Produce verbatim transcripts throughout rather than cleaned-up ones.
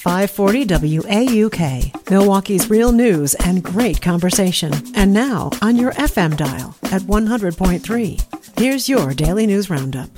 five forty W A U K, Milwaukee's real news and great conversation. And now on your F M dial at one hundred point three. Here's your Daily News Roundup.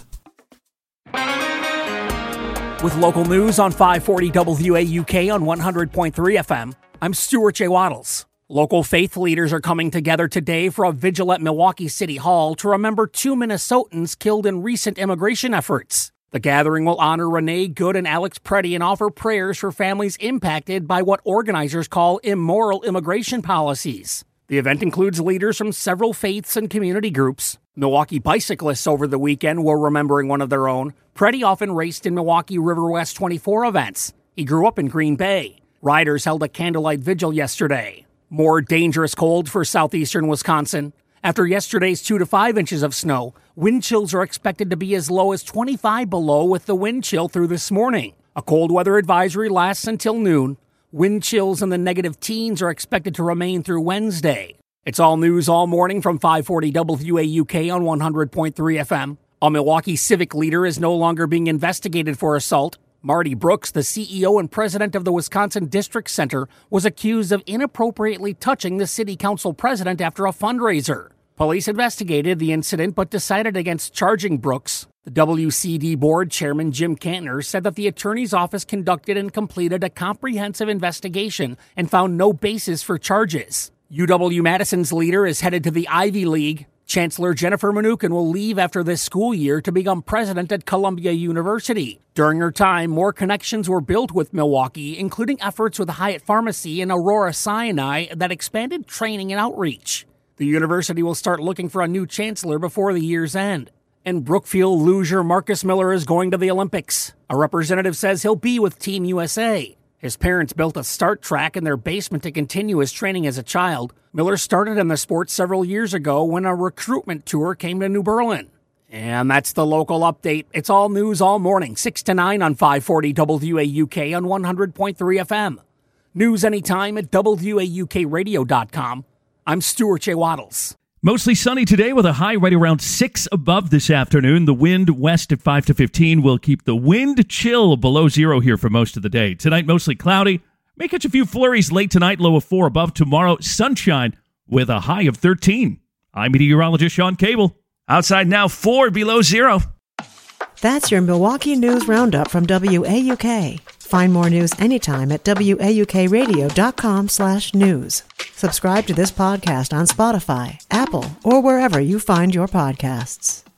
With local news on five forty W A U K on one hundred point three F M, I'm Stuart J. Waddles. Local faith leaders are coming together today for a vigil at Milwaukee City Hall to remember two Minnesotans killed in recent immigration efforts. The gathering will honor Renee Good and Alex Preddy and offer prayers for families impacted by what organizers call immoral immigration policies. The event includes leaders from several faiths and community groups. Milwaukee bicyclists over the weekend were remembering one of their own. Preddy often raced in Milwaukee River West twenty-four events. He grew up in Green Bay. Riders held a candlelight vigil yesterday. More dangerous cold for southeastern Wisconsin. After yesterday's two to five inches of snow, wind chills are expected to be as low as twenty-five below with the wind chill through this morning. A cold weather advisory lasts until noon. Wind chills in the negative teens are expected to remain through Wednesday. It's all news all morning from five forty W A U K on one hundred point three F M. A Milwaukee civic leader is no longer being investigated for assault. Marty Brooks, the C E O and president of the Wisconsin District Center, was accused of inappropriately touching the city council president after a fundraiser. Police investigated the incident but decided against charging Brooks. The W C D board chairman Jim Kantner said that the attorney's office conducted and completed a comprehensive investigation and found no basis for charges. U W-Madison's leader is headed to the Ivy League. Chancellor Jennifer Mnuchin will leave after this school year to become president at Columbia University. During her time, more connections were built with Milwaukee, including efforts with Hyatt Pharmacy and Aurora Sinai that expanded training and outreach. The university will start looking for a new chancellor before the year's end. In Brookfield loser Marcus Miller is going to the Olympics. A representative says he'll be with Team U S A. His parents built a start track in their basement to continue his training as a child. Miller started in the sport several years ago when a recruitment tour came to New Berlin. And that's the local update. It's all news all morning, six to nine on five forty W A U K on one hundred point three F M. News anytime at W A U K radio dot com. I'm Stuart J. Waddles. Mostly sunny today with a high right around six above this afternoon. The wind west at five to fifteen will keep the wind chill below zero here for most of the day. Tonight, mostly cloudy. May catch a few flurries late tonight, low of four above. Tomorrow, sunshine with a high of thirteen. I'm meteorologist Sean Cable. Outside now, four below zero. That's your Milwaukee News Roundup from W A U K. Find more news anytime at W A U K radio dot com slash news. Subscribe to this podcast on Spotify, Apple, or wherever you find your podcasts.